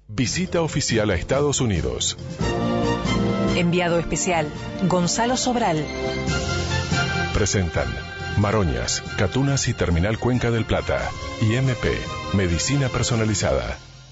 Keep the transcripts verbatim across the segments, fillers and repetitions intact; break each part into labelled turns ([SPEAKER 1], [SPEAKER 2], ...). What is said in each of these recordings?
[SPEAKER 1] Visita oficial a Estados Unidos.
[SPEAKER 2] Enviado especial, Gonzalo Sobral.
[SPEAKER 1] Presentan Maroñas, Catunas y Terminal Cuenca del Plata. I M P, Medicina Personalizada.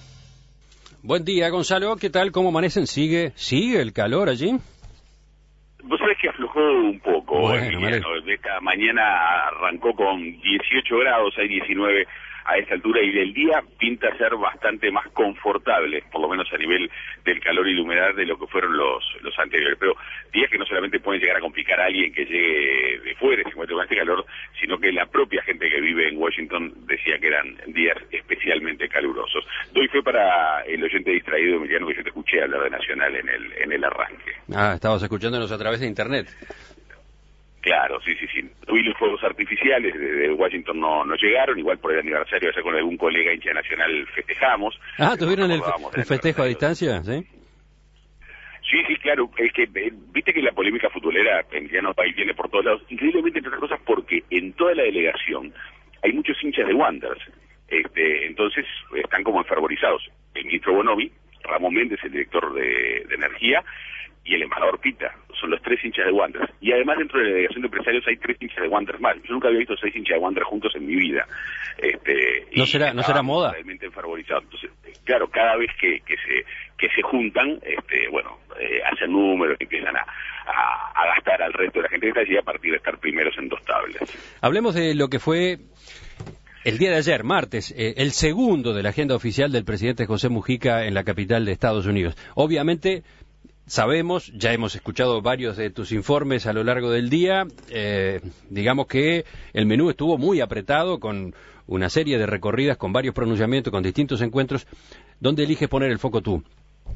[SPEAKER 3] Buen día, Gonzalo. ¿Qué tal? ¿Cómo amanecen? ¿Sigue sigue el calor allí?
[SPEAKER 4] Vos sabés que aflojó un poco.
[SPEAKER 3] Bueno,
[SPEAKER 4] Emiliano. Esta mañana arrancó con dieciocho grados, hay diecinueve a esta altura, y del día pinta ser bastante más confortable, por lo menos a nivel del calor y la humedad, de lo que fueron los los anteriores. Pero días que no solamente pueden llegar a complicar a alguien que llegue de fuera y se encuentre con este calor, sino que la propia gente que vive en Washington decía que eran días especialmente calurosos. Doy fe para el oyente distraído, Emiliano, que yo te escuché hablar de Nacional en el en el arranque.
[SPEAKER 3] Ah, estabas escuchándonos a través de internet.
[SPEAKER 4] Claro, sí, sí, sí. Hoy los fuegos artificiales desde Washington no, no llegaron, igual por el aniversario, allá con algún colega hincha nacional festejamos.
[SPEAKER 3] Ah, ¿tuvieron el, el festejo a distancia? Sí,
[SPEAKER 4] sí, sí, claro. Es que, eh, viste que la polémica futbolera en no país viene por todos lados, increíblemente, entre otras cosas, porque en toda la delegación hay muchos hinchas de Wanderers. Este, entonces están como enfervorizados. El ministro Bonomi, Ramón Méndez, el director de, de Energía, y el embajador Pita, son los tres hinchas de Wanderers. Y además dentro de la delegación de empresarios hay tres hinchas de Wanderers más. Yo nunca había visto seis hinchas de Wanderers juntos en mi vida. Este,
[SPEAKER 3] ¿No será no será moda?
[SPEAKER 4] Realmente enfervorizados. Entonces, claro, cada vez que, que se que se juntan, este, bueno, eh, hacen números y empiezan a, a, a gastar al resto de la gente que está allí a partir de estar primeros en dos tablas.
[SPEAKER 3] Hablemos de lo que fue el día de ayer, martes, eh, el segundo de la agenda oficial del presidente José Mujica en la capital de Estados Unidos. Obviamente, sabemos, ya hemos escuchado varios de tus informes a lo largo del día, eh, digamos que el menú estuvo muy apretado con una serie de recorridas, con varios pronunciamientos, con distintos encuentros. ¿Dónde eliges poner el foco tú?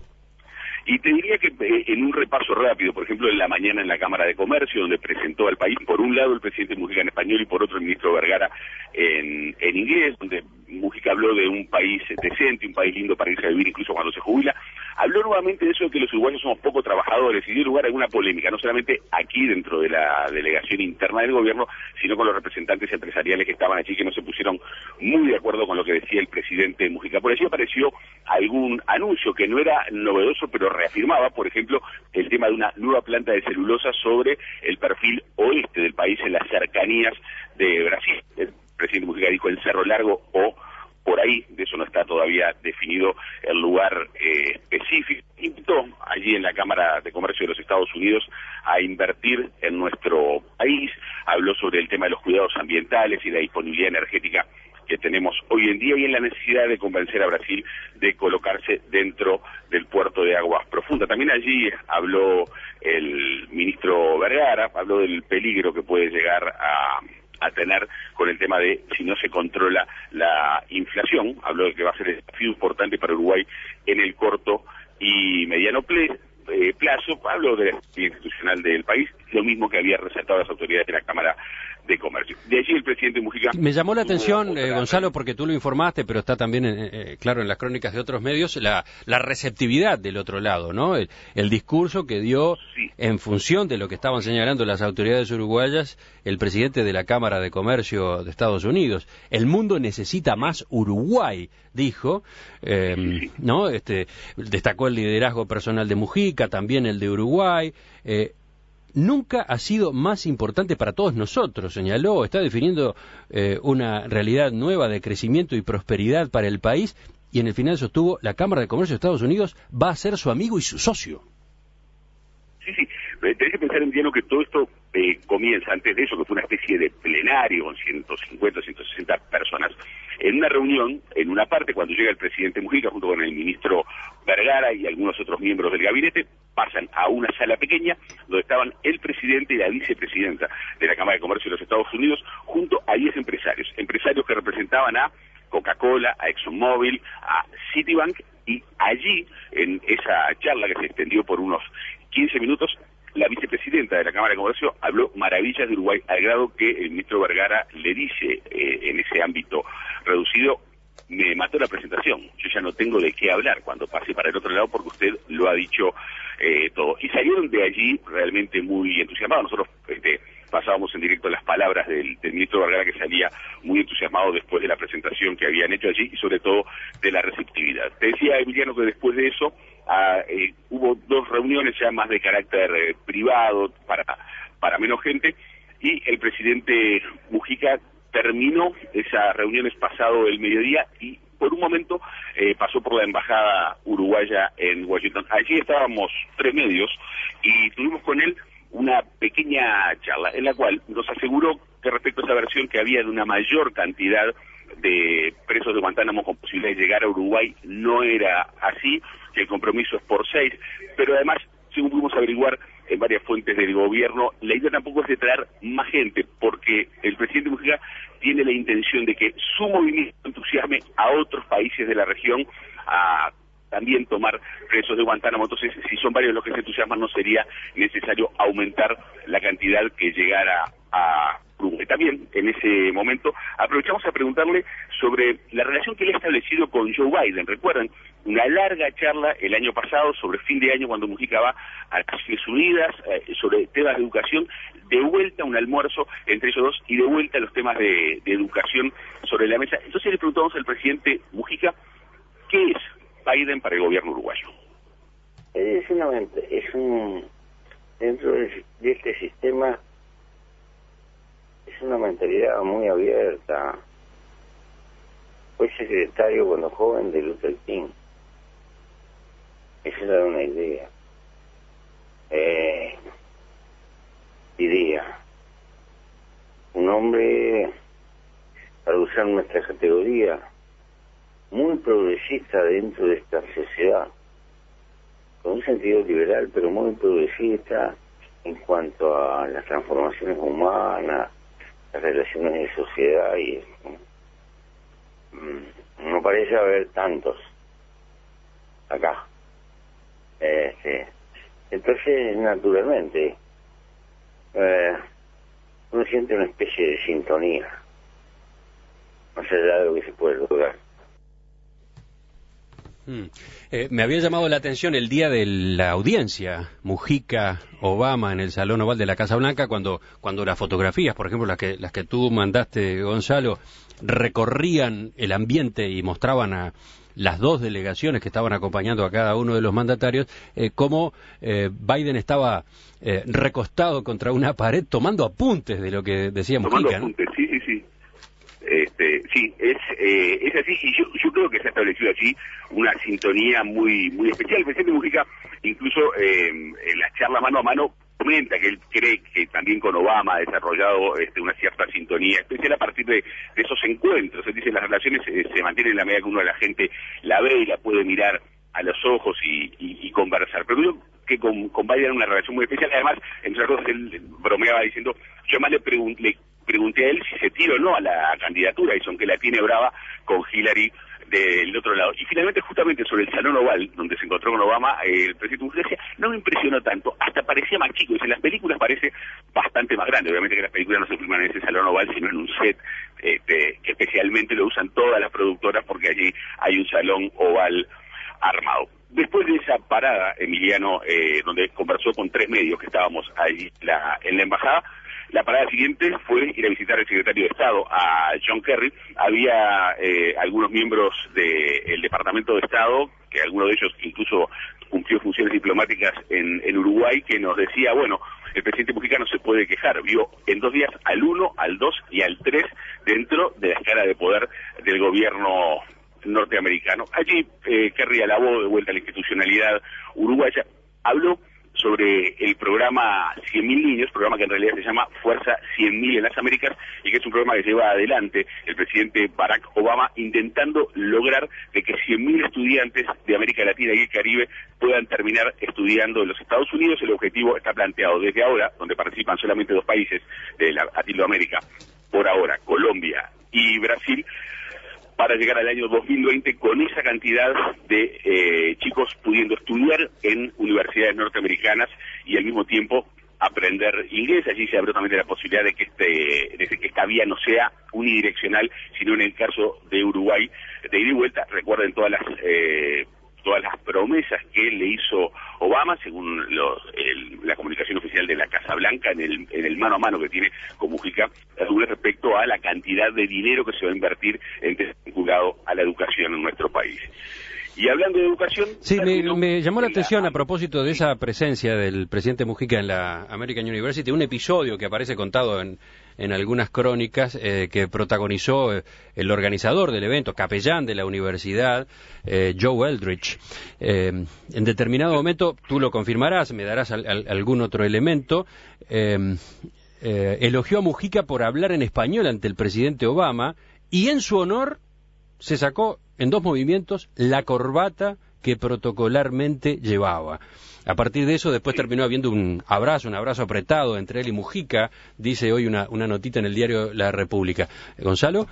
[SPEAKER 4] Y te diría que eh, en un repaso rápido, por ejemplo, en la mañana en la Cámara de Comercio, donde presentó al país, por un lado el presidente Mujica en español y por otro el ministro Vergara en, en inglés, donde Mujica habló de un país decente, un país lindo para irse a vivir incluso cuando se jubila. Habló nuevamente de eso de que los uruguayos somos poco trabajadores y dio lugar a alguna polémica, no solamente aquí dentro de la delegación interna del gobierno, sino con los representantes empresariales que estaban allí, que no se pusieron muy de acuerdo con lo que decía el presidente Mujica. Por allí apareció algún anuncio que no era novedoso, pero reafirmaba, por ejemplo, el tema de una nueva planta de celulosa sobre el perfil oeste del país, en las cercanías de Brasil. El presidente Mujica dijo el Cerro Largo o por ahí, de eso no está todavía definido el lugar eh, específico. Invitó allí en la Cámara de Comercio de los Estados Unidos a invertir en nuestro país, habló sobre el tema de los cuidados ambientales y la disponibilidad energética que tenemos hoy en día y en la necesidad de convencer a Brasil de colocarse dentro del puerto de aguas profundas. También allí habló el ministro Vergara, habló del peligro que puede llegar a a tener con el tema de si no se controla la inflación. Habló de que va a ser un desafío importante para Uruguay en el corto y mediano ple, eh, plazo. Habló de la institucional del país, lo mismo que había resaltado las autoridades de la Cámara de Comercio. De allí el presidente Mujica...
[SPEAKER 3] Me llamó la atención, eh, Gonzalo, porque tú lo informaste, pero está también, eh, eh, claro, en las crónicas de otros medios, la, la receptividad del otro lado, ¿no? El, el discurso que dio, sí, en función de lo que estaban señalando las autoridades uruguayas, el presidente de la Cámara de Comercio de Estados Unidos. El mundo necesita más Uruguay, dijo, eh, sí, sí. ¿no? Este, destacó el liderazgo personal de Mujica, también el de Uruguay. eh, Nunca ha sido más importante para todos nosotros, señaló, está definiendo eh, una realidad nueva de crecimiento y prosperidad para el país, y en el final sostuvo, la Cámara de Comercio de Estados Unidos va a ser su amigo y su socio.
[SPEAKER 4] Sí, sí, tenés que pensar, Emiliano, que todo esto eh, comienza antes de eso, que fue una especie de plenario con ciento cincuenta, ciento sesenta personas, en una reunión, en una parte, cuando llega el presidente Mujica junto con el ministro Vergara y algunos otros miembros del gabinete, pasan a una sala pequeña donde estaban el presidente y la vicepresidenta de la Cámara de Comercio de los Estados Unidos junto a diez empresarios, empresarios que representaban a Coca-Cola, a ExxonMobil, a Citibank, y allí, en esa charla que se extendió por unos quince minutos, la vicepresidenta de la Cámara de Comercio habló maravillas de Uruguay, al grado que el ministro Vergara le dice eh, en ese ámbito reducido: me mató la presentación, yo ya no tengo de qué hablar cuando pase para el otro lado porque usted lo ha dicho eh, todo. Y salieron de allí realmente muy entusiasmados. Nosotros este, pasábamos en directo las palabras del, del ministro Vergara, que salía muy entusiasmado después de la presentación que habían hecho allí y sobre todo de la receptividad. Te decía, Emiliano, que después de eso ah, eh, hubo dos reuniones ya más de carácter eh, privado para, para menos gente, y el presidente Mujica terminó esas reuniones pasado el mediodía y por un momento eh, pasó por la embajada uruguaya en Washington. Allí estábamos tres medios y tuvimos con él una pequeña charla en la cual nos aseguró que respecto a esa versión que había de una mayor cantidad de presos de Guantánamo con posibilidad de llegar a Uruguay no era así, que el compromiso es por seis, pero además, según pudimos averiguar en varias fuentes del gobierno, la idea tampoco es de traer más gente, porque el presidente Mujica tiene la intención de que su movimiento entusiasme a otros países de la región a también tomar presos de Guantánamo. Entonces, si son varios los que se entusiasman, no sería necesario aumentar la cantidad que llegara a Uruguay. También, en ese momento, aprovechamos a preguntarle sobre la relación que él ha establecido con Joe Biden. Recuerdan, una larga charla el año pasado, sobre fin de año, cuando Mujica va a las Naciones Unidas, eh, sobre temas de educación, de vuelta un almuerzo entre ellos dos y de vuelta los temas de, de educación sobre la mesa. Entonces le preguntamos al presidente Mujica, ¿qué es Biden para el gobierno uruguayo?
[SPEAKER 5] Es una, es un, dentro de, de este sistema, es una mentalidad muy abierta. Fue secretario cuando joven de Luther King. Esa era una idea. Eh, diría, un hombre, para usar nuestra categoría, muy progresista dentro de esta sociedad, con un sentido liberal, pero muy progresista en cuanto a las transformaciones humanas, las relaciones de sociedad y esto. No parece haber tantos acá. Este, entonces, naturalmente, eh, uno siente una especie de sintonía, más allá de lo que se puede lograr.
[SPEAKER 3] Mm. Eh, me había llamado la atención el día de la audiencia, Mujica, Obama, en el Salón Oval de la Casa Blanca, cuando cuando las fotografías, por ejemplo, las que las que tú mandaste, Gonzalo, recorrían el ambiente y mostraban a las dos delegaciones que estaban acompañando a cada uno de los mandatarios, eh, cómo eh, Biden estaba eh, recostado contra una pared tomando apuntes de lo que decía
[SPEAKER 4] tomando
[SPEAKER 3] Mujica, ¿no?
[SPEAKER 4] Apuntes, sí, sí, sí. Este, sí, es eh, es así, y yo, yo creo que se ha establecido allí una sintonía muy muy especial. El presidente Mujica, incluso eh, en la charla mano a mano, comenta que él cree que también con Obama ha desarrollado este, una cierta sintonía especial a partir de, de esos encuentros. Él dice, las relaciones eh, se mantienen en la medida que uno de la gente la ve y la puede mirar a los ojos y, y, y conversar. Pero yo que con, con Biden una relación muy especial. Además, entre otras cosas, él bromeaba diciendo, yo más le pregunté, le pregunté a él si se tira o no a la candidatura, y son que la tiene brava con Hillary del otro lado. Y finalmente, justamente sobre el Salón Oval, donde se encontró con Obama, eh, el presidente Mujica decía, no me impresionó tanto, hasta parecía más chico. Dice, en las películas parece bastante más grande. Obviamente que las películas no se filman en ese Salón Oval, sino en un set este, que especialmente lo usan todas las productoras, porque allí hay un Salón Oval armado. Después de esa parada, Emiliano, eh, donde conversó con tres medios que estábamos allí la, en la embajada, la parada siguiente fue ir a visitar al secretario de Estado, a John Kerry. Había eh, algunos miembros del Departamento de Estado, que alguno de ellos incluso cumplió funciones diplomáticas en, en Uruguay, que nos decía, bueno, el presidente Mujica no se puede quejar, vio en dos días al uno, al dos y al tres dentro de la escala de poder del gobierno norteamericano. Allí eh, Kerry alabó de vuelta a la institucionalidad uruguaya, habló sobre el programa cien mil niños, programa que en realidad se llama Fuerza cien mil en las Américas, y que es un programa que lleva adelante el presidente Barack Obama, intentando lograr de que cien mil estudiantes de América Latina y el Caribe puedan terminar estudiando en los Estados Unidos. El objetivo está planteado desde ahora, donde participan solamente dos países de la Latinoamérica, por ahora, Colombia y Brasil, para llegar al año dos mil veinte con esa cantidad de eh, chicos pudiendo estudiar en universidades norteamericanas y al mismo tiempo aprender inglés. Allí se abrió también la posibilidad de que este de que esta vía no sea unidireccional, sino en el caso de Uruguay, de ida y vuelta. Recuerden todas las eh, todas las promesas que le hizo Obama, según los, el, la comunicación oficial de la Casa Blanca, en el, en el mano a mano que tiene con Mujica, respecto a la cantidad de dinero que se va a invertir en vinculado a la educación en nuestro país. Y hablando de educación...
[SPEAKER 3] Sí, me, me llamó la atención la... a propósito de esa presencia del presidente Mujica en la American University, un episodio que aparece contado en, en algunas crónicas eh, que protagonizó eh, el organizador del evento, capellán de la universidad, eh, Joe Eldridge. Eh, en determinado momento, tú lo confirmarás, me darás al, al, algún otro elemento, eh, eh, elogió a Mujica por hablar en español ante el presidente Obama y en su honor se sacó en dos movimientos la corbata que protocolarmente llevaba. A partir de eso, después terminó habiendo un abrazo, un abrazo apretado entre él y Mujica, dice hoy una, una notita en el diario La República. ¿Gonzalo?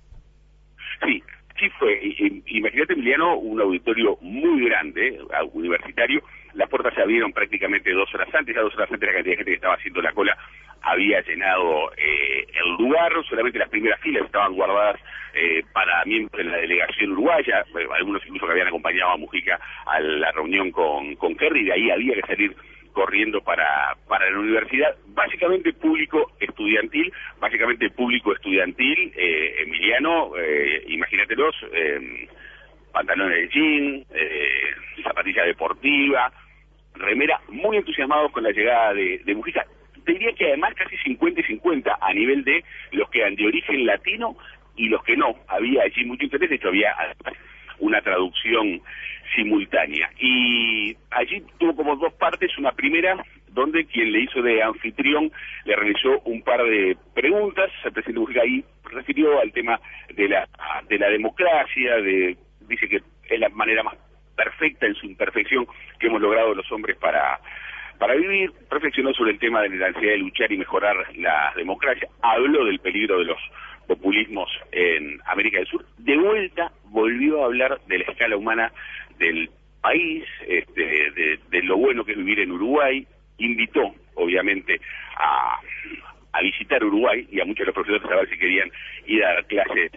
[SPEAKER 4] Sí, sí fue. Imagínate, Emiliano, un auditorio muy grande, universitario. Las puertas se abrieron prácticamente dos horas antes, ya dos horas antes la cantidad de gente que estaba haciendo la cola había llenado eh, el lugar, solamente las primeras filas estaban guardadas eh, para miembros de la delegación uruguaya, bueno, algunos incluso que habían acompañado a Mujica a la reunión con, con Kerry, de ahí había que salir corriendo para, para la universidad, básicamente público estudiantil, básicamente público estudiantil, eh, Emiliano, eh, imagínatelos, eh, pantalones de jean, eh, zapatilla deportiva, remera, muy entusiasmados con la llegada de, de Mujica. Te diría que además casi cincuenta y cincuenta a nivel de los que eran de origen latino y los que no. Había allí mucho interés, de hecho había una traducción simultánea. Y allí tuvo como dos partes, una primera donde quien le hizo de anfitrión le realizó un par de preguntas. El presidente Mujica ahí refirió al tema de la, de la democracia, de dice que es la manera más perfecta en su imperfección que hemos logrado los hombres para... para vivir, reflexionó sobre el tema de la necesidad de luchar y mejorar la democracia, habló del peligro de los populismos en América del Sur, de vuelta volvió a hablar de la escala humana del país, este, de, de lo bueno que es vivir en Uruguay, invitó obviamente a, a visitar Uruguay y a muchos de los profesores a ver si querían ir a dar clases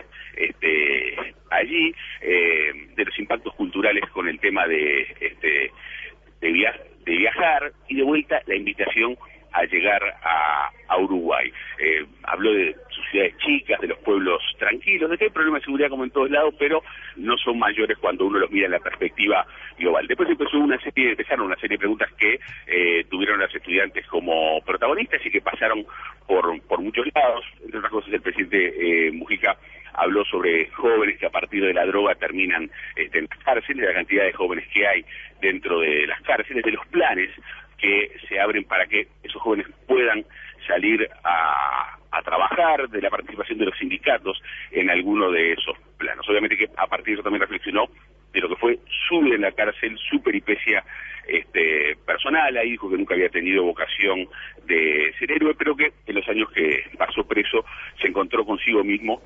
[SPEAKER 4] este, allí, eh, de los impactos culturales con el tema de, este, de viaje, de viajar y de vuelta la invitación a llegar a, a Uruguay. Eh, habló de sus ciudades chicas, de los pueblos tranquilos, de que hay problemas de seguridad como en todos lados, pero no son mayores cuando uno los mira en la perspectiva global. Después empezó una serie, empezaron una serie de preguntas que eh, tuvieron los estudiantes como protagonistas y que pasaron por, por muchos lados. Entre otras cosas, el presidente eh, Mujica habló sobre jóvenes que a partir de la droga terminan este, en las cárceles, la cantidad de jóvenes que hay dentro de las cárceles, de los planes que se abren para que esos jóvenes puedan salir a, a trabajar, de la participación de los sindicatos en alguno de esos planos. Obviamente que a partir de eso también reflexionó de lo que fue su vida en la cárcel, su peripecia este, personal. Ahí dijo que nunca había tenido vocación de ser héroe, pero que en los años que pasó preso se encontró consigo mismo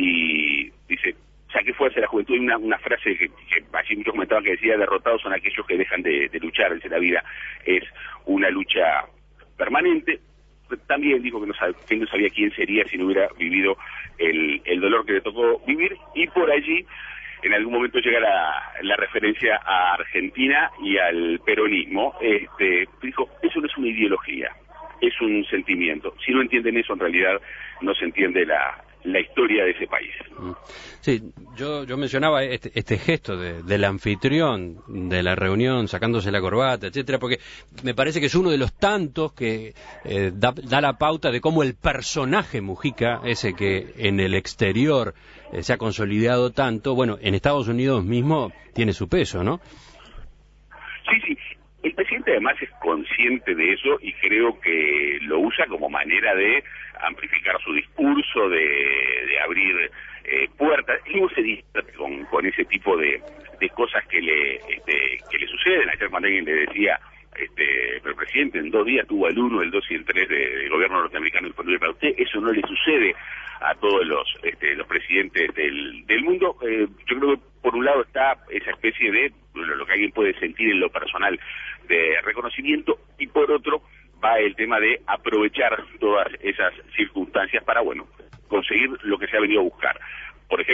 [SPEAKER 4] y dice, saqué fuerza de la juventud. Y una, una frase que, que allí muchos comentaban que decía, derrotados son aquellos que dejan de, de luchar. Dice, la vida es una lucha permanente. También dijo que no, sabe, que no sabía quién sería si no hubiera vivido el, el dolor que le tocó vivir, y por allí en algún momento llega la, la referencia a Argentina y al peronismo. Este, dijo, eso no es una ideología, es un sentimiento. Si no entienden eso, en realidad no se entiende la, la historia de ese país.
[SPEAKER 3] Sí, yo, yo mencionaba este, este gesto de, del anfitrión de la reunión, sacándose la corbata, etcétera, porque me parece que es uno de los tantos que eh, da, da la pauta de cómo el personaje Mujica, ese que en el exterior eh, se ha consolidado tanto, bueno, en Estados Unidos mismo tiene su peso, ¿no?
[SPEAKER 4] Sí, sí. El presidente además es consciente de eso y creo que lo usa como manera de amplificar su discurso, de, de abrir eh, puertas. Y uno se distrae con, con ese tipo de, de cosas que le este, que le suceden. Ayer cuando alguien le decía, este, pero presidente, en dos días tuvo el uno, el dos y el tres de, del gobierno norteamericano disponible para usted, eso no le sucede a todos los este, los presidentes del, del mundo. Eh, yo creo que por un lado está esa especie de lo que alguien puede sentir en lo personal de reconocimiento, y por otro va el tema de aprovechar todas esas circunstancias para, bueno, conseguir lo que se ha venido a buscar. Por ejemplo,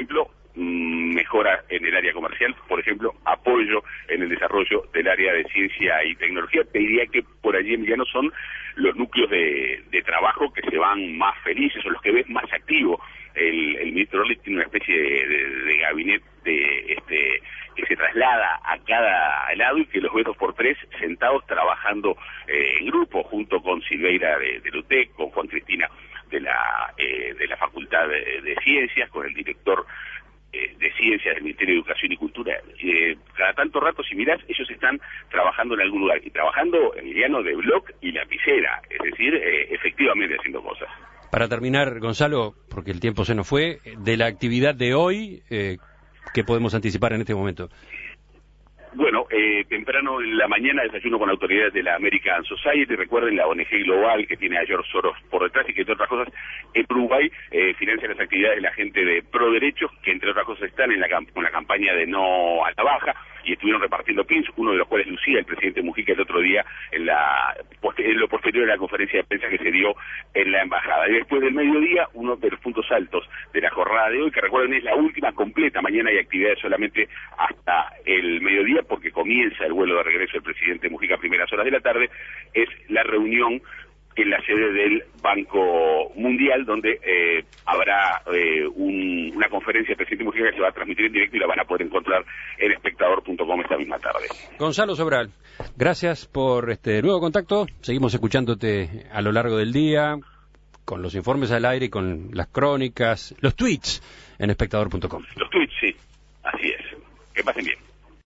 [SPEAKER 4] mmm, mejora en el área comercial, por ejemplo, apoyo en el desarrollo del área de ciencia y tecnología. Te diría que por allí, Emiliano, son los núcleos de, de trabajo que se van más felices o los que ves más activos. El, el ministro Orlich tiene una especie de, de, de gabinete de, este, que se traslada a cada lado y que los ve dos por tres sentados trabajando eh, en grupo, junto con Silveira de, de Lutec, con Juan Cristina de la, eh, de la Facultad de, de Ciencias, con el director eh, de Ciencias del Ministerio de Educación y Cultura. Eh, cada tanto rato, si mirás, ellos están trabajando en algún lugar, y trabajando, Emiliano, de bloc y lapicera, es decir, eh, efectivamente haciendo cosas.
[SPEAKER 3] Para terminar, Gonzalo, porque el tiempo se nos fue, de la actividad de hoy, eh, ¿qué podemos anticipar en este momento?
[SPEAKER 4] Bueno, eh, temprano en la mañana desayuno con autoridades de la American Society. Recuerden, la O N G global que tiene a George Soros por detrás y que, entre otras cosas, en Uruguay eh, financia las actividades de la gente de Pro Derechos, que, entre otras cosas, están en la, con la campaña de No a la Baja, y estuvieron repartiendo pins, uno de los cuales lucía el presidente Mujica el otro día en, la, en lo posterior de la conferencia de prensa que se dio en la embajada. Y después del mediodía, uno de los puntos altos de la jornada de hoy, que recuerden es la última completa. Mañana hay actividades solamente hasta el mediodía, porque comienza el vuelo de regreso del presidente Mujica a primeras horas de la tarde, es la reunión en la sede del Banco Mundial, donde eh, habrá eh, un, una conferencia del presidente Mujica que se va a transmitir en directo y la van a poder encontrar en espectador punto com esta misma tarde.
[SPEAKER 3] Gonzalo Sobral, gracias por este nuevo contacto. Seguimos escuchándote a lo largo del día, con los informes al aire y con las crónicas, los tweets en espectador punto com.
[SPEAKER 4] Los tweets, sí, así es. Que pasen bien.